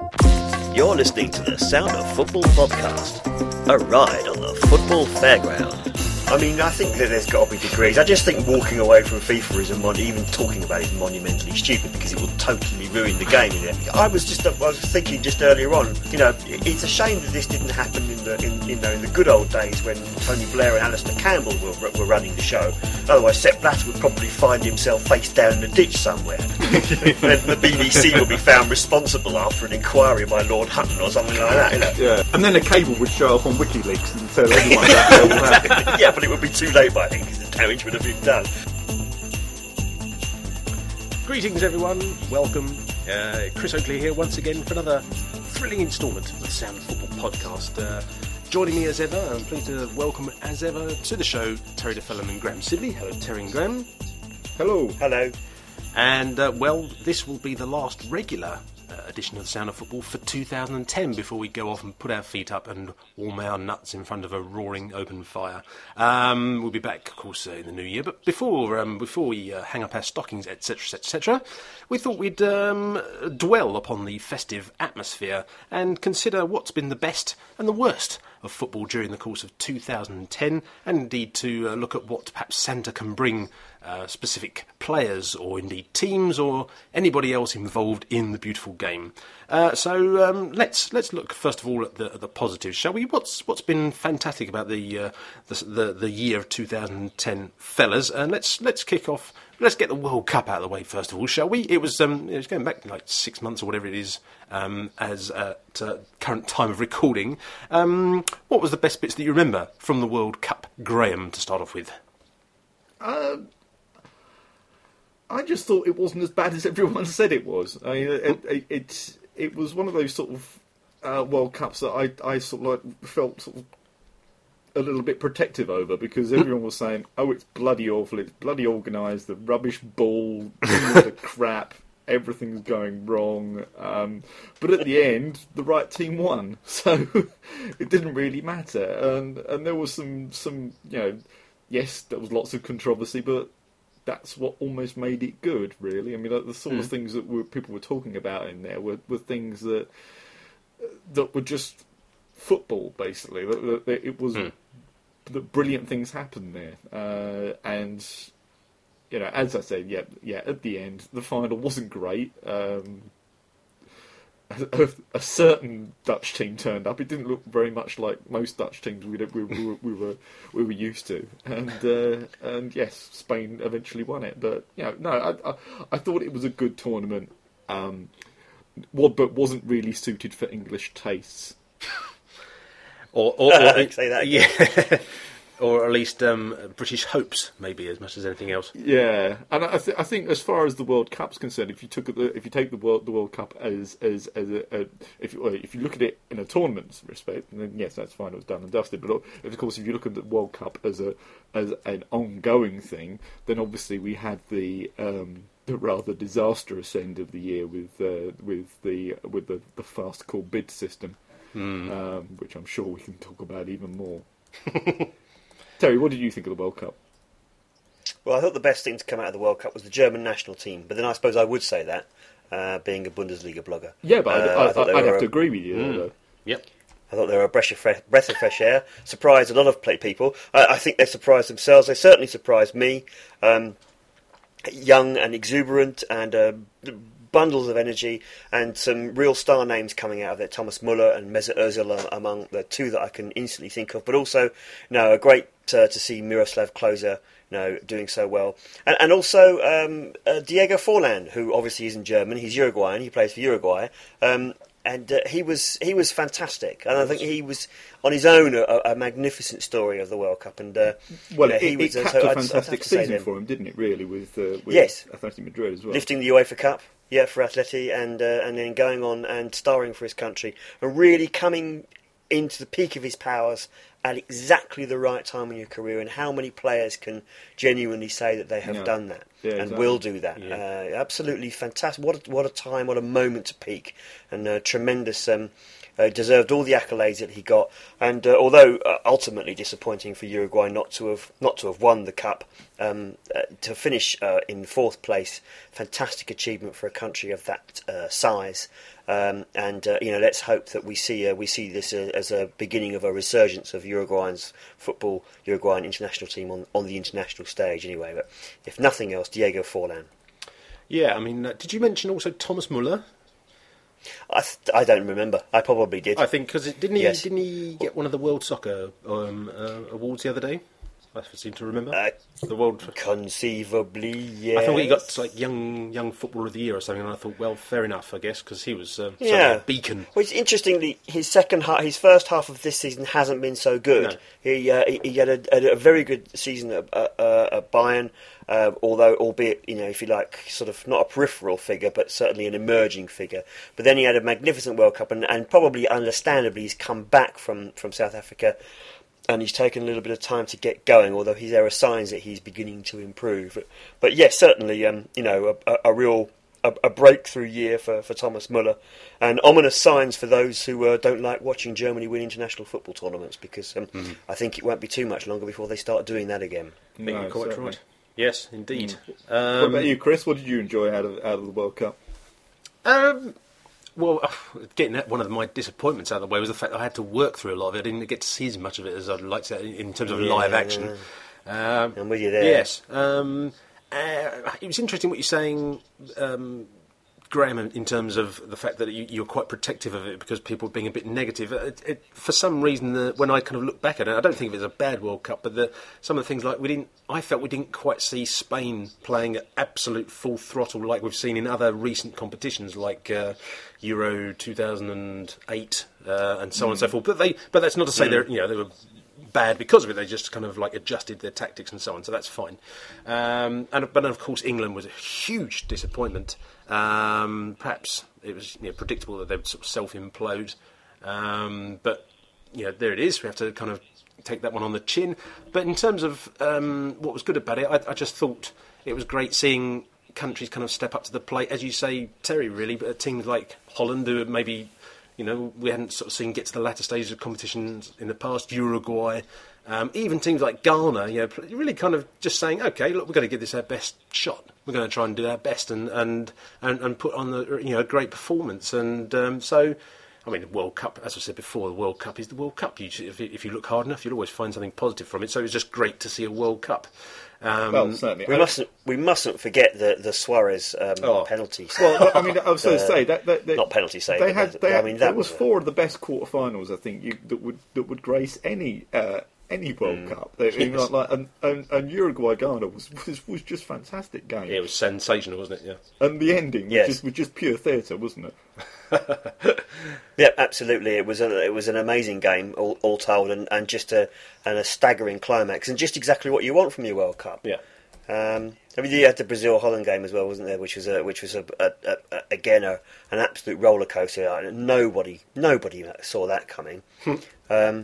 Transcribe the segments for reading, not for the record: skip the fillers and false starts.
You're listening to the Sound of Football podcast, a ride on the football fairground. I mean, I think that there's got to be degrees. I just think walking away from FIFA is even talking about it is monumentally stupid because it will totally ruin the game. I was thinking just earlier on. It's a shame that this didn't happen in the good old days when Tony Blair and Alistair Campbell were running the show. Otherwise, Sepp Blatter would probably find himself face down in a ditch somewhere. And the BBC would be found responsible after an inquiry by Lord Hutton or something like that. Yeah, and then a cable would show up on WikiLeaks and tell everyone that all happened. Yeah, but it would be too late by then because the damage would have been done. Greetings everyone, welcome. Chris Oakley here once again for another thrilling instalment of the Sound of Football podcast. Joining me as ever, I'm pleased to welcome as ever to the show Terry DeFellon and Graham Sibley. Hello Terry and Graham. Hello. Hello. And this will be the last regular edition of the Sound of Football for 2010 before we go off and put our feet up and warm our nuts in front of a roaring open fire. We'll be back, of course, in the new year. But before we hang up our stockings, etc., etc., we thought we'd dwell upon the festive atmosphere and consider what's been the best and the worst of football during the course of 2010, and indeed to look at what perhaps Santa can bring specific players or indeed teams or anybody else involved in the beautiful game. So let's look first of all at the positives, shall we? What's been fantastic about the year of 2010, fellas? And let's kick off. Let's get the World Cup out of the way first of all, shall we? It was going back like 6 months or whatever it is as at current time of recording. What was the best bits that you remember from the World Cup, Graham, to start off with? I just thought it wasn't as bad as everyone said it was. I mean, it was one of those sort of World Cups that I sort of like felt sort of a little bit protective over because everyone was saying, "Oh, it's bloody awful! It's bloody organised. The rubbish ball, the crap, everything's going wrong." But at the end, the right team won, so it didn't really matter. And there was some yes, there was lots of controversy, but that's what almost made it good, really. I mean, like, the sort of things that people were talking about in there were things that were just football, basically. It was that brilliant things happened there, and as I said, at the end, the final wasn't great. A certain Dutch team turned up. It didn't look very much like most Dutch teams we were used to, and yes, Spain eventually won it. But I thought it was a good tournament, but wasn't really suited for English tastes. Or say that again. Yeah. Or at least British hopes, maybe, as much as anything else. Yeah, and I think as far as the World Cup's concerned, if you take the World Cup as if you look at it in a tournament's respect, then yes, that's fine. It was done and dusted. But of course, if you look at the World Cup as an ongoing thing, then obviously we had the rather disastrous end of the year with the fast call bid system, which I'm sure we can talk about even more. Terry, what did you think of the World Cup? Well, I thought the best thing to come out of the World Cup was the German national team, but then I suppose I would say that, being a Bundesliga blogger. Yeah, but I'd have to agree with you, though. Yep. I thought they were a breath of fresh air, surprised a lot of people. I think they surprised themselves. They certainly surprised me. Young and exuberant and bundles of energy and some real star names coming out of it. Thomas Muller and Mesut Ozil among the two that I can instantly think of. But also, a great to see Miroslav Klose, doing so well. And also Diego Forlan, who obviously isn't German. He's Uruguayan. He plays for Uruguay. And he was fantastic. And I think he was, on his own, a magnificent story of the World Cup. And it capped a fantastic season for him, didn't it? Really, with yes, Athletic Madrid as well, lifting the UEFA Cup. Yeah, for Atleti, and then going on and starring for his country, and really coming into the peak of his powers at exactly the right time in your career. And how many players can genuinely say that they have done that? Yeah, and exactly. will do that. Yeah. Absolutely fantastic. What a time, what a moment to peak, and tremendous. Deserved all the accolades that he got, and although ultimately disappointing for Uruguay not to have won the cup, to finish in fourth place, fantastic achievement for a country of that size. Let's hope that we see this as a beginning of a resurgence of Uruguayan international team on the international stage. Anyway, but if nothing else, Diego Forlan. Yeah, I mean, did you mention also Thomas Muller? I don't remember. I probably did. I think because didn't Yes. he get one of the World Soccer awards the other day? I seem to remember the World. Conceivably, yes. I thought he got like young footballer of the year or something, and I thought, well, fair enough, I guess, because he was certainly a beacon. Well, interestingly, his first half of this season hasn't been so good. No. He had a very good season at Bayern, although albeit if you like, sort of not a peripheral figure, but certainly an emerging figure. But then he had a magnificent World Cup, and probably understandably, he's come back from South Africa. And he's taken a little bit of time to get going, although there are signs that he's beginning to improve. But yes, certainly, a real breakthrough year for Thomas Muller, and ominous signs for those who don't like watching Germany win international football tournaments, because I think it won't be too much longer before they start doing that again. I think you're quite right. Yes, indeed. What about you, Chris? What did you enjoy out of the World Cup? Well, getting one of my disappointments out of the way was the fact that I had to work through a lot of it. I didn't get to see as much of it as I'd like to in terms of live action. I'm with you there. Yes. It was interesting what you're saying, Graham, in terms of the fact that you're quite protective of it because people are being a bit negative. For some reason, when I kind of look back at it, I don't think of it as a bad World Cup, but some of the things like I felt we didn't quite see Spain playing at absolute full throttle like we've seen in other recent competitions like Euro 2008 and so on and so forth. But that's not to say they were bad because of it. They just kind of like adjusted their tactics and so on. So that's fine. But of course, England was a huge disappointment. Perhaps it was predictable that they would sort of self-implode. But there it is. We have to kind of take that one on the chin. But in terms of what was good about it, I just thought it was great seeing countries kind of step up to the plate, as you say, Terry. Really, but teams like Holland, who maybe we hadn't sort of seen get to the latter stages of competitions in the past. Uruguay, even teams like Ghana, really kind of just saying, okay, look, we're going to give this our best shot. We're going to try and do our best and put on a great performance. And so, I mean, the World Cup, as I said before, the World Cup is the World Cup. If you look hard enough, you'll always find something positive from it. So it was just great to see a World Cup. Well, certainly. We mustn't forget the Suarez penalty. Well, I mean, I was going to say that not penalty save. That was four of the best quarterfinals, I think, that would grace any World Cup. And Uruguay Ghana was just fantastic game. Yeah, it was sensational, wasn't it? Yeah. And the ending was just pure theatre, wasn't it? Yeah, absolutely. It was an amazing game, all told, and just a staggering climax, and just exactly what you want from your World Cup. Yeah. I mean, you had the Brazil-Holland game as well, wasn't there? Which was again an absolute roller coaster. Nobody saw that coming. Even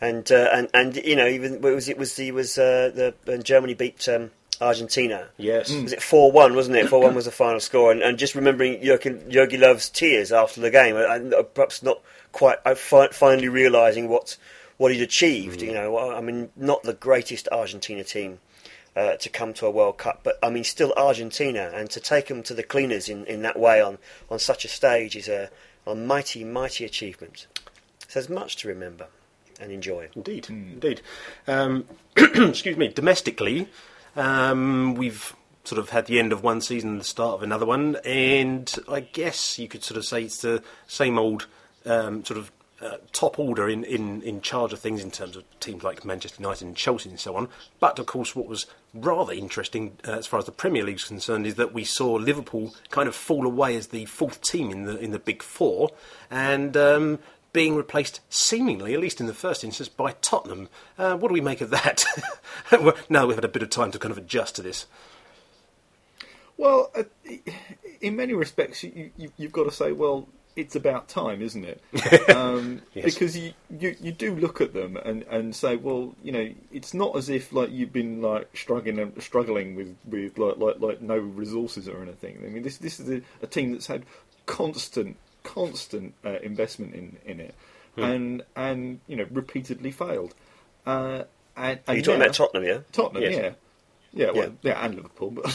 when Germany beat Argentina. Yes. Was it 4-1, wasn't it? 4-1 was the final score. And just remembering Jogi Löw's tears after the game, and perhaps not quite finally realising what he'd achieved. I mean, not the greatest Argentina team to come to a World Cup, but I mean, still Argentina, and to take them to the cleaners in that way on such a stage is a mighty, mighty achievement. So there's much to remember and enjoy. Indeed. Excuse me. Domestically, we've sort of had the end of one season and the start of another one, and I guess you could sort of say it's the same old top order in charge of things in terms of teams like Manchester United and Chelsea and so on. But of course, what was rather interesting as far as the Premier League is concerned is that we saw Liverpool kind of fall away as the fourth team in the Big Four, and being replaced, seemingly, at least in the first instance, by Tottenham. What do we make of that? Now we've had a bit of time to kind of adjust to this. Well, in many respects, you've got to say, well, it's about time, isn't it? Yes. Because you do look at them and say, well, it's not as if like you've been like struggling with like no resources or anything. I mean, this is a team that's had constant investment in it, and repeatedly failed. And Are you talking about Tottenham, yeah? Tottenham, Yes. yeah, well, yeah, and Liverpool, but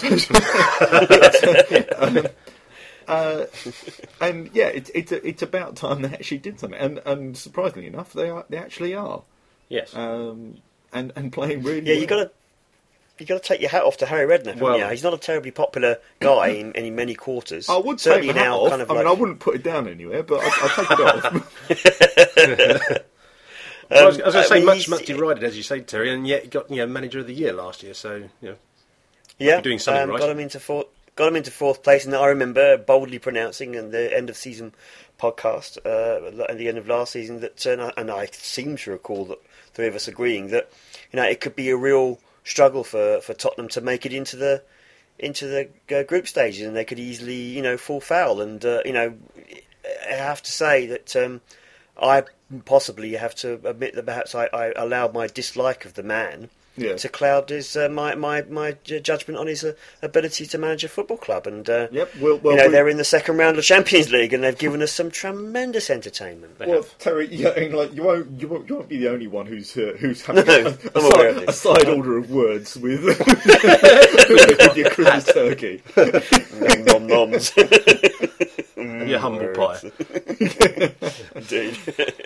and yeah, it's about time they actually did something, and surprisingly enough, they actually are. Yes. And playing really. Yeah, well. you got to take your hat off to Harry Redknapp. Well- He's not a terribly popular guy in many quarters. I would certainly take my hat now off. kind of I like, mean, I wouldn't put it down anywhere, but I'll take it off. I was going to say, he's- much derided, as you say, Terry, and yet he got manager of the year last year. So yeah, be doing something right. got him into fourth place, and I remember boldly pronouncing in the end of season podcast at the end of last season that, and I seem to recall that three of us agreeing that it could be a real struggle for Tottenham to make it into the group stages, and they could easily fall foul. And I have to say that I possibly have to admit that perhaps I allowed my dislike of the man to cloud his my judgment on his ability to manage a football club. And Yep. they're in the second round of Champions League, and they've given us some tremendous entertainment. Well, Terry, you won't be the only one who's having I'm aware of a this. side order of words with, with your Christmas turkey. Nom noms. your humble pie. Indeed.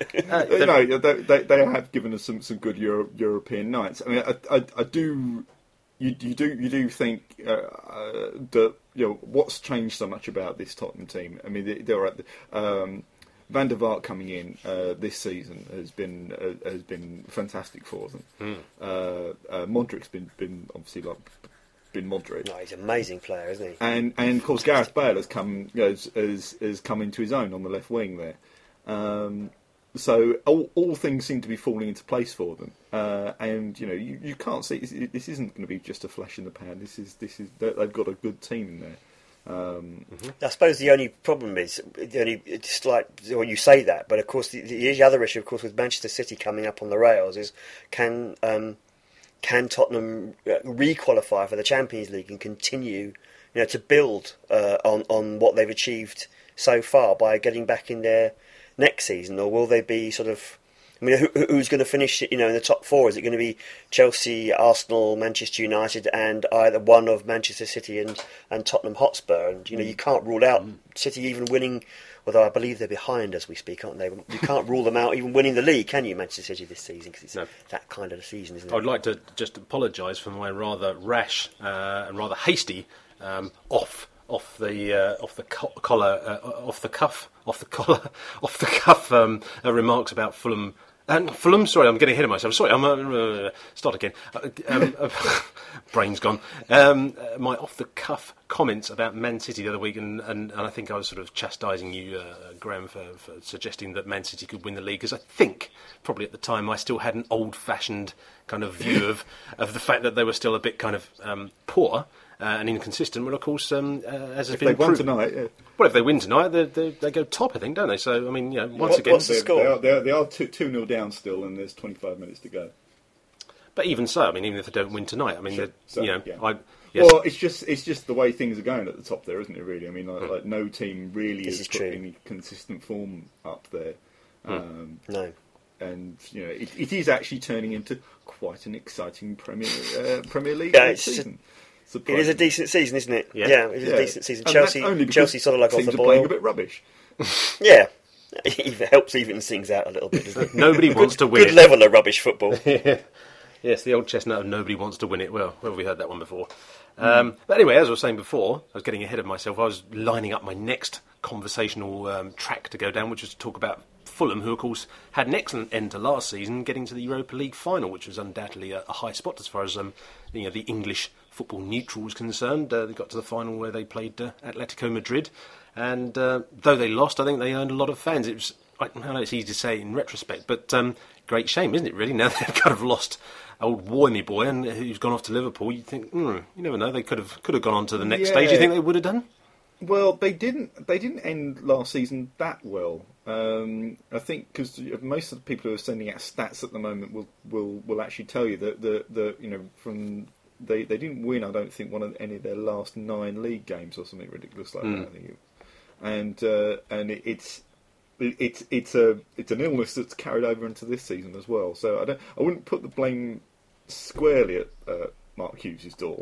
They have given us some good European nights. I mean, I do. You do think that what's changed so much about this Tottenham team? I mean, they're at Van der Vaart coming in this season has been fantastic for them. Modric's been obviously been Modric. No, he's an amazing player, isn't he? And of course Gareth Bale has come has come into his own on the left wing there. So all things seem to be falling into place for them, and you can't see this isn't going to be just a flash in the pan. This is they've got a good team in there. I suppose the only problem is it's like when you say that, but of course the other issue, of course, with Manchester City coming up on the rails is can Tottenham re-qualify for the Champions League and continue to build on what they've achieved so far by getting back in there next season, or will they be sort of? I mean, who's going to finish in the top four? Is it going to be Chelsea, Arsenal, Manchester United, and either one of Manchester City and Tottenham Hotspur? And you can't rule out City even winning. Although I believe they're behind as we speak, aren't they? You can't rule them out even winning the league, can you, Manchester City this season? Because it's that kind of a season, isn't it? I would like to just apologise for my rather rash and rather hasty off the cuff remarks about Fulham. Fulham, sorry, I'm getting ahead of myself. Sorry, I'm start again. Brain's gone. My off-the-cuff comments about Man City the other week, and I think I was sort of chastising you, Graham, for suggesting that Man City could win the league, because I think probably at the time I still had an old-fashioned kind of view of the fact that they were still a bit kind of poor. And inconsistent, but of course, as has been proven, tonight, yeah. Well, if they win tonight, they go top, I think, don't they? So, I mean, once again, what's the score? They are 2-0 down still, and there's 25 minutes to go. But even so, I mean, even if they don't win tonight, I mean, Sure. So, yes. Well, it's just the way things are going at the top there, isn't it? Really, I mean, like no team really This has is put true. any consistent form up there. No. And it is actually turning into quite an exciting Premier League Yeah, this season. It is a decent season, isn't it? Yeah. It is a decent season. And that's only because Chelsea sort of like off teams the are boil. playing a bit rubbish. Yeah. It helps even things out a little bit, doesn't it? Nobody wants to win Good it. level of rubbish football. Yes, the old chestnut of nobody wants to win it. Well, where have we heard that one before? But anyway, as I was saying before, I was getting ahead of myself. I was lining up my next conversational track to go down, which was to talk about Fulham, who, of course, had an excellent end to last season, getting to the Europa League final, which was undoubtedly a high spot as far as the English football neutral was concerned. They got to the final where they played Atletico Madrid, and though they lost, I think they earned a lot of fans. It was, I know it's easy to say in retrospect, but great shame, isn't it, really? Now they've kind of lost old Wormy boy, and who's gone off to Liverpool. You think, you never know, they could have gone on to the next stage. You think they would have done? Well, they didn't end last season that well. I think because most of the people who are sending out stats at the moment will actually tell you that from they didn't win. I don't think any of their last 9 league games or something ridiculous like that. I think it's an illness that's carried over into this season as well. So I wouldn't put the blame squarely at Mark Hughes' door.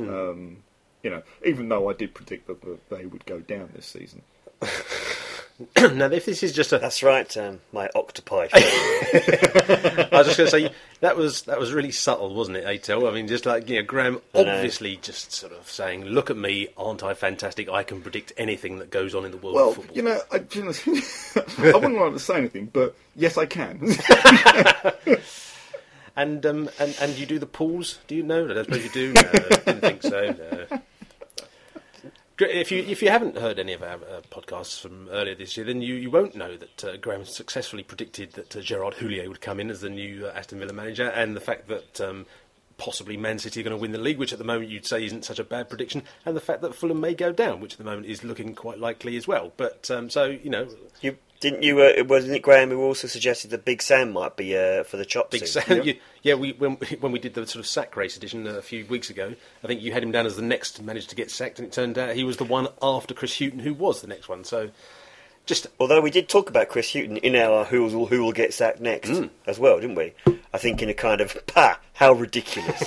Even though I did predict that they would go down this season. Now, if this is just That's right, my octopi. I was just going to say, that was really subtle, wasn't it, Atel? I mean, just like, Graham obviously just sort of saying, look at me, aren't I fantastic? I can predict anything that goes on in the world of football. I wouldn't like to say anything, but yes, I can. And you do the pools? Do you know? I suppose you do. No, didn't think so. No. If you haven't heard any of our podcasts from earlier this year, then you won't know that Graham successfully predicted that Gerard Houllier would come in as the new Aston Villa manager, and the fact that possibly Man City are going to win the league, which at the moment you'd say isn't such a bad prediction, and the fact that Fulham may go down, which at the moment is looking quite likely as well. But Wasn't it Graham who also suggested that Big Sam might be for the chop Big soon? Sam, yeah. When we did the sort of sack race edition a few weeks ago, I think you had him down as the next manager to get sacked, and it turned out he was the one after Chris Hughton who was the next one. So, although we did talk about Chris Hughton in our who will get sacked next as well, didn't we? I think in a kind of how ridiculous.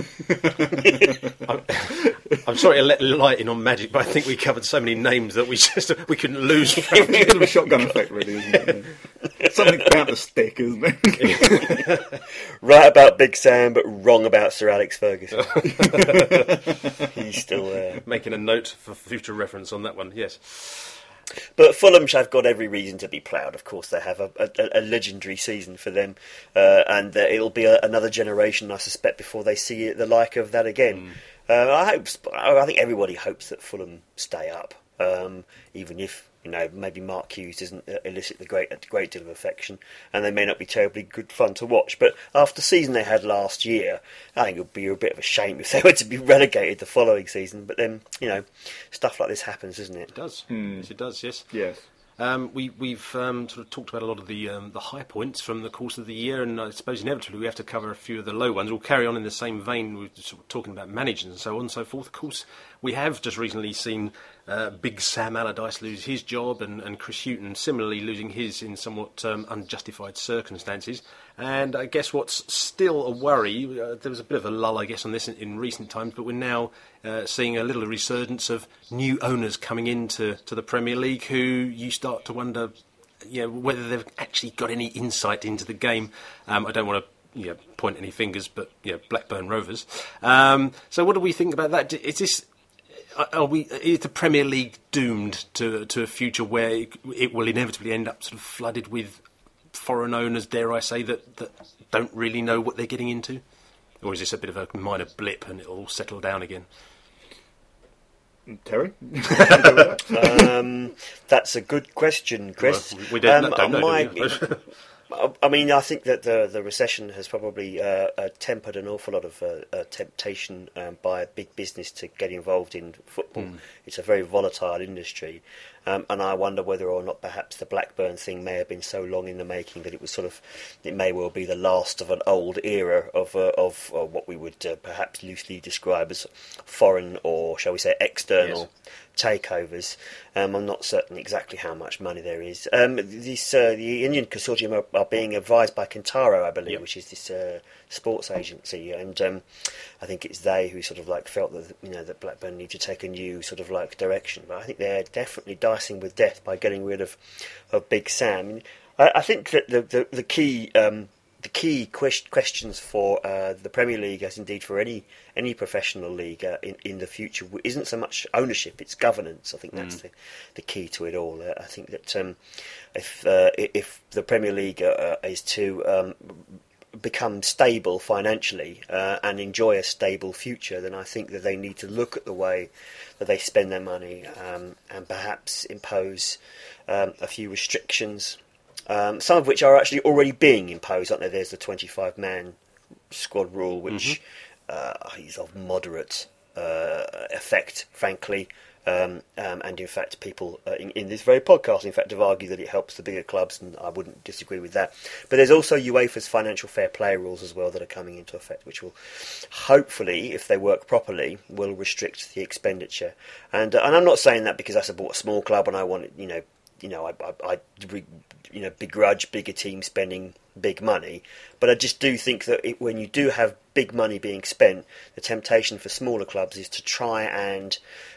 I'm sorry to let light in on Magic, but I think we covered so many names that we couldn't lose. It's a bit of a shotgun effect, really, isn't it? Something about the stick, isn't it? Right about Big Sam, but wrong about Sir Alex Ferguson. He's still making a note for future reference on that one. Yes. But Fulham have got every reason to be proud. Of course, they have a legendary season for them, and it'll be another generation, I suspect, before they see the like of that again. I think everybody hopes that Fulham stay up, even if maybe Mark Hughes doesn't elicit a great deal of affection, and they may not be terribly good fun to watch. But after the season they had last year, I think it would be a bit of a shame if they were to be relegated the following season. But then, stuff like this happens, doesn't it? It does. Yes, it does. Yes. Yes. We've sort of talked about a lot of the high points from the course of the year, and I suppose inevitably we have to cover a few of the low ones. We'll carry on in the same vein. We're sort of talking about managers and so on and so forth. Of course, we have just recently seen Big Sam Allardyce lose his job, and Chris Hughton similarly losing his in somewhat unjustified circumstances. And I guess what's still a worry, there was a bit of a lull, I guess, on this in recent times, but we're now seeing a little resurgence of new owners coming into the Premier League who you start to wonder whether they've actually got any insight into the game. I don't want to point any fingers, but Blackburn Rovers. So what do we think about that? Is the Premier League doomed to a future where it will inevitably end up sort of flooded with foreign owners, dare I say, that don't really know what they're getting into? Or is this a bit of a minor blip and it'll all settle down again? Terry? That's a good question, Chris. Well, we don't know. I mean, I think that the recession has probably tempered an awful lot of temptation by big business to get involved in football. It's a very volatile industry, and I wonder whether or not perhaps the Blackburn thing may have been so long in the making that it may well be the last of an old era of what we would perhaps loosely describe as foreign, or shall we say external, takeovers. I'm not certain exactly how much money there is. The Indian consortium are being advised by Kintaro, I believe, which is this sports agency, and I think it's they who sort of felt that that Blackburn need to take a new sort of direction. But I think they're definitely dicing with death by getting rid of Big Sam. I think that the key questions for the Premier League, as indeed for any professional league in the future, isn't so much ownership; it's governance. I think that's the key to it all. I think that if the Premier League is to become stable financially and enjoy a stable future, then I think that they need to look at the way that they spend their money and perhaps impose a few restrictions. Some of which are actually already being imposed, aren't there? There's the 25-man squad rule, which is of moderate effect, frankly. And in fact, people in this very podcast, in fact, have argued that it helps the bigger clubs, and I wouldn't disagree with that. But there's also UEFA's financial fair play rules as well that are coming into effect, which will hopefully, if they work properly, will restrict the expenditure. And I'm not saying that because I support a small club and I want, I begrudge bigger teams spending big money, but I just do think that when you do have big money being spent, the temptation for smaller clubs is to try and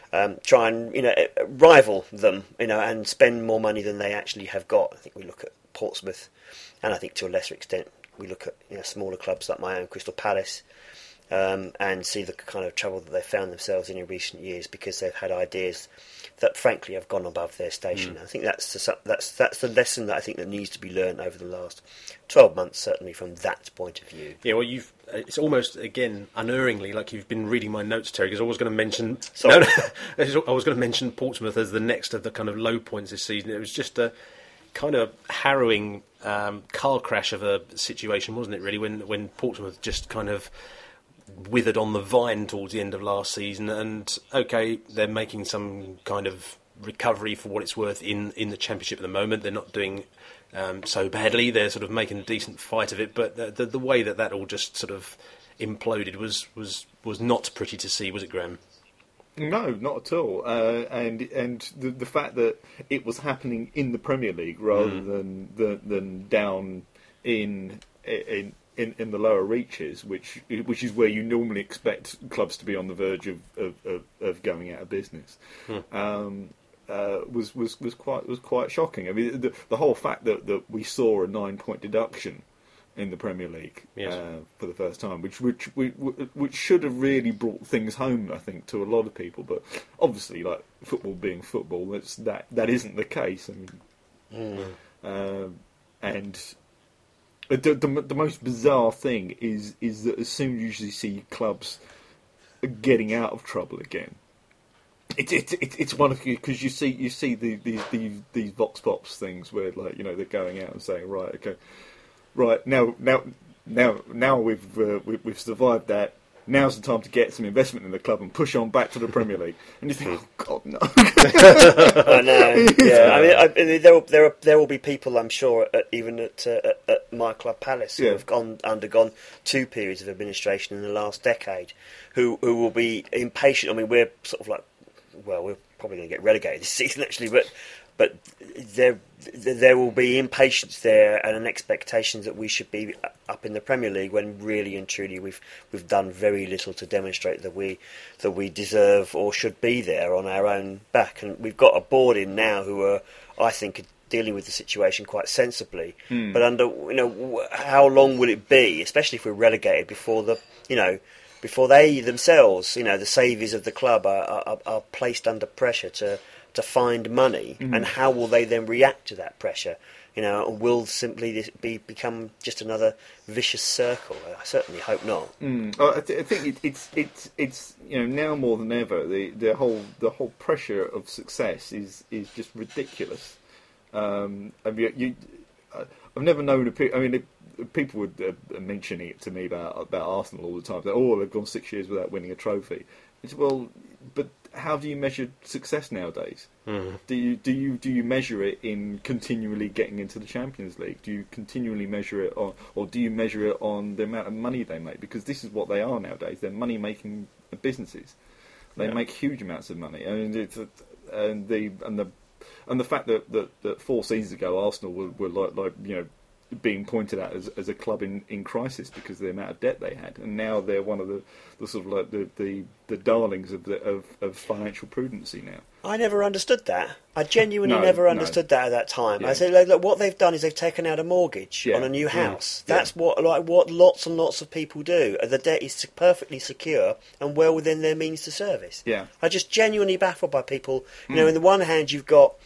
rival them, and spend more money than they actually have got. I think we look at Portsmouth, and I think to a lesser extent we look at smaller clubs like my own Crystal Palace, and see the kind of trouble that they've found themselves in recent years because they've had ideas that frankly have gone above their station. I think that's the lesson that I think that needs to be learned over the last 12 months, certainly from that point of view. Yeah, well, it's almost, again, unerringly, like you've been reading my notes, Terry, because I was going to mention... I was going to mention Portsmouth as the next of the kind of low points this season. It was just a kind of harrowing car crash of a situation, wasn't it, really, when Portsmouth just kind of withered on the vine towards the end of last season, and okay, they're making some kind of recovery for what it's worth in the Championship at the moment. They're not doing so badly. They're sort of making a decent fight of it, but the way that all just sort of imploded was not pretty to see, was it, Graham? No, not at all. And the fact that it was happening in the Premier League rather than down in the lower reaches, which is where you normally expect clubs to be on the verge of going out of business, was quite shocking. I mean, the whole fact that we saw a 9-point deduction in the Premier League for the first time, which should have really brought things home, I think, to a lot of people. But obviously, like football being football, that isn't the case. I mean, and the most bizarre thing is that as soon as you see clubs getting out of trouble again, it's one of, because you see these vox pops things where, like, they're going out and saying, right now we've survived that. Now's the time to get some investment in the club and push on back to the Premier League. And you think, oh God, no. I know. Yeah, I mean, there will be people, I'm sure, even at my club Palace, who have undergone 2 periods of administration in the last decade, who will be impatient. I mean, we're sort of like, well, we're probably going to get relegated this season, actually, but there will be impatience there and an expectation that we should be up in the Premier League, when really and truly we've done very little to demonstrate that we deserve or should be there on our own back. And we've got a board in now who are, I think, dealing with the situation quite sensibly. But under how long will it be, especially if we're relegated, before they themselves, the saviours of the club, are placed under pressure to find money, and how will they then react to that pressure? Will simply this become just another vicious circle? I certainly hope not. I think it's now more than ever the whole pressure of success is just ridiculous. I mean, I've never known people would mention it to me about Arsenal all the time. That they've gone 6 years without winning a trophy. It's, well, but how do you measure success nowadays? Do you measure it in continually getting into the Champions League? Do you continually measure it on, or do you measure it on the amount of money they make? Because this is what they are nowadays. They're money-making businesses. They make huge amounts of money. I mean, and the fact that 4 seasons ago Arsenal were like being pointed at as a club in crisis because of the amount of debt they had, and now they're one of the sort of like the darlings of financial prudency now. I never understood that. I genuinely never understood that at that time. Yeah. I said, look, what they've done is they've taken out a mortgage on a new house. That's what lots and lots of people do. The debt is perfectly secure and well within their means to service. Yeah. I'm just genuinely baffled by people. On the one hand, you've got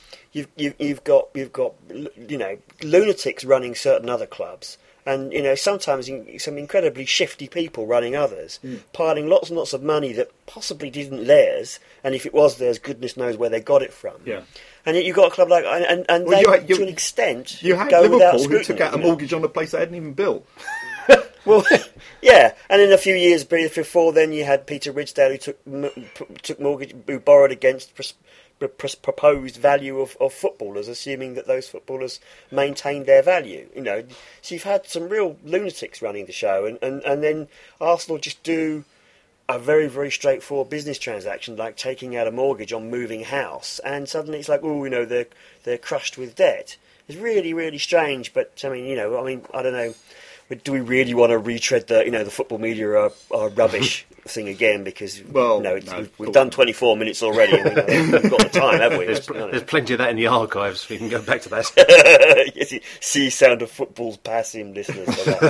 lunatics running certain other clubs, and sometimes some incredibly shifty people running others, piling lots and lots of money that possibly isn't theirs, and if it was theirs, goodness knows where they got it from. Yeah. And yet you've got a club like, and they, to an extent, you had go Liverpool without who scrutiny, took out a mortgage on a place they hadn't even built. Well, yeah, and in a few years before then, you had Peter Ridsdale who took mortgage, who borrowed against proposed value of footballers, assuming that those footballers maintained their value. You know, so you've had some real lunatics running the show, and then Arsenal just do a very, very straightforward business transaction, like taking out a mortgage on moving house, and suddenly it's like, oh, you know, they're crushed with debt. It's really, really strange. But I mean, I don't know. Do we really want to retread the football media are rubbish thing again? Because we've done 24 minutes already. And we've got the time, haven't we? There's plenty of that in the archives. We can go back to that. Yes, see Sound of Football's passive listeners.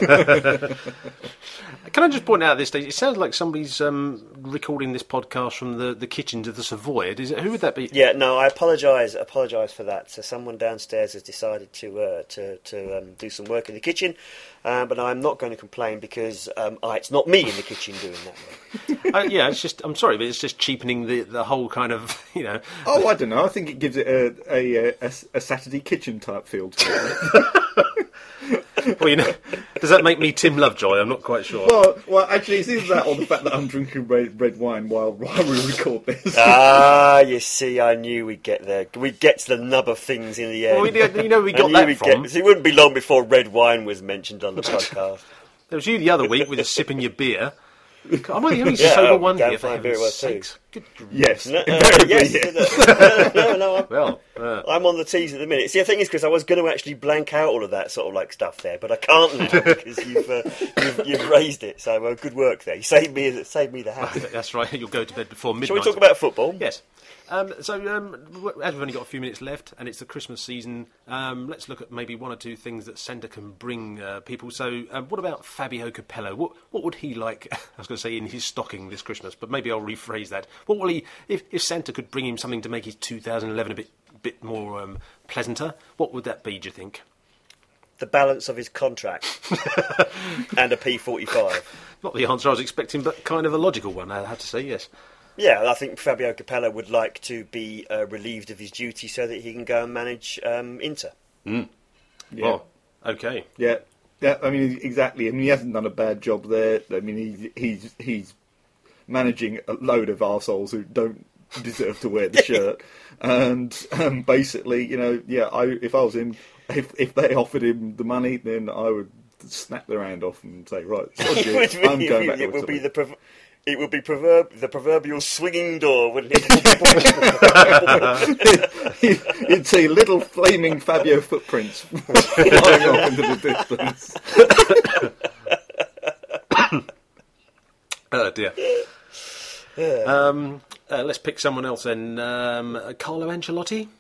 Can I just point out at this stage, it sounds like somebody's recording this podcast from the kitchens of the Savoy. Who would that be? Yeah, no, I apologise for that. So someone downstairs has decided to do some work in the kitchen, but I'm not going to complain because it's not me in the kitchen doing that work. Yeah, it's just, I'm sorry, but it's just cheapening the whole kind of, Oh, I don't know. I think it gives it a Saturday kitchen type feel to it. Well, does that make me Tim Lovejoy? I'm not quite sure. Well, actually, it's either that or the fact that I'm drinking red wine while we record this. You see, I knew we'd get there. We'd get to the nub of things in the end. Well, we got that from. It wouldn't be long before red wine was mentioned on the podcast. There was you the other week with a sip in your beer. Am I the only sober one here, for heaven's sakes? Yes. Yes. No. I'm on the tees at the minute. See, the thing is, Chris, I was going to actually blank out all of that sort of like stuff there, but I can't now because you've raised it. So good work there. You saved me the house. That's right. You'll go to bed before midnight. Shall we talk about football? Yes. As we've only got a few minutes left, and it's the Christmas season, let's look at maybe one or two things that Santa can bring people. So, what about Fabio Capello? What would he like? I was going to say in his stocking this Christmas, but maybe I'll rephrase that. What will he? If Santa could bring him something to make his 2011 a bit more pleasanter, what would that be? Do you think? The balance of his contract and a P45. Not the answer I was expecting, but kind of a logical one. I have to say, yes. Yeah, I think Fabio Capello would like to be relieved of his duty so that he can go and manage Inter. Mm. Yeah. Oh, okay. Yeah. I mean, exactly. I mean, he hasn't done a bad job there. I mean, he's managing a load of arseholes who don't deserve to wear the shirt, and basically, if I was him, if they offered him the money, then I would snap their hand off and say, right, I'm going back. It would be the proverbial swinging door, wouldn't it? You'd see little flaming Fabio footprints flying off into the distance. Oh dear. Let's pick someone else then. Carlo Ancelotti.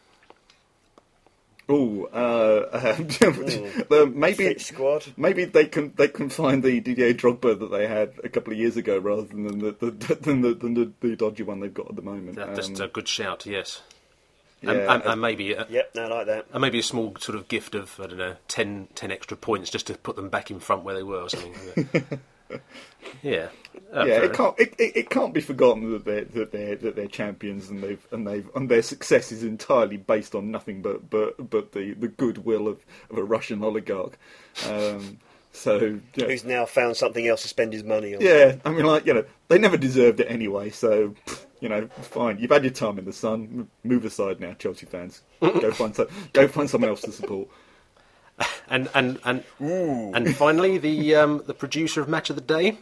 Maybe Fit squad. Maybe they can find the Didier Drogba that they had a couple of years ago, rather than the dodgy one they've got at the moment. That's a good shout. Yes. Yeah, I like that. And maybe a small sort of gift of 10 extra points just to put them back in front where they were or something. Yeah. It can't be forgotten that they're champions and their success is entirely based on nothing but the goodwill of a Russian oligarch. Who's now found something else to spend his money on. Yeah, I mean, they never deserved it anyway. So fine. You've had your time in the sun. Move aside now, Chelsea fans. Go find someone else to support. And finally, the producer of Match of the Day.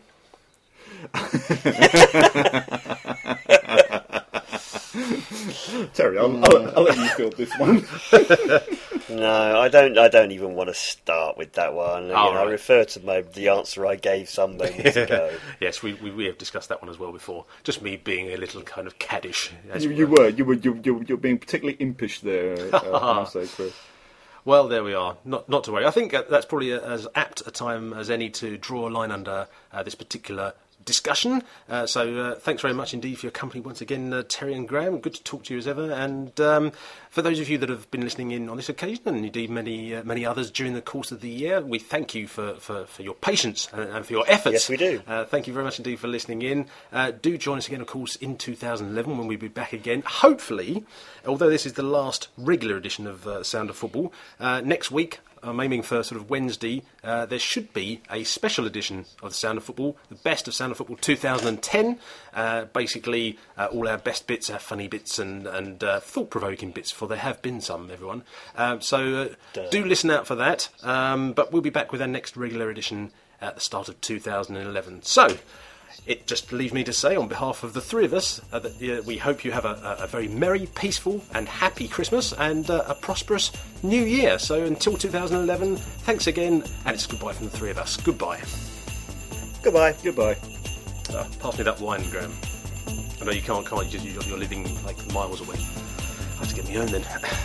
Terry, I'll let you field this one. No, I don't even want to start with that one. Right. I refer to the answer I gave some moments ago. Yes, we have discussed that one as well before. Just me being a little kind of caddish. You're being particularly impish there. I say, Chris. Well, there we are. Not to worry. I think that's probably as apt a time as any to draw a line under this particular discussion. So thanks very much indeed for your company once again, Terry and Graham. Good to talk to you as ever. And for those of you that have been listening in on this occasion, and indeed many others during the course of the year, we thank you for your patience and for your efforts. Yes, we do. Thank you very much indeed for listening in. Do join us again, of course, in 2011 when we'll be back again. Hopefully, although this is the last regular edition of Sound of Football, next week I'm aiming for sort of Wednesday. There should be a special edition of The Sound of Football, the best of Sound of Football 2010. Basically, all our best bits, our funny bits and thought-provoking bits, for there have been some, everyone. So do listen out for that. But we'll be back with our next regular edition at the start of 2011. So, it just leaves me to say, on behalf of the three of us, that we hope you have a very merry, peaceful and happy Christmas and a prosperous New Year. So until 2011, thanks again, and it's goodbye from the three of us. Goodbye. Goodbye. Goodbye. Pass me that wine, Graham. I know you can't, you're living like miles away. I have to get me home then.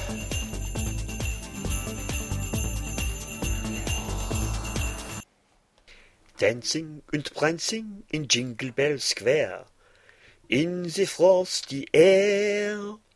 Dancing and prancing in Jingle Bell Square, in the frosty air.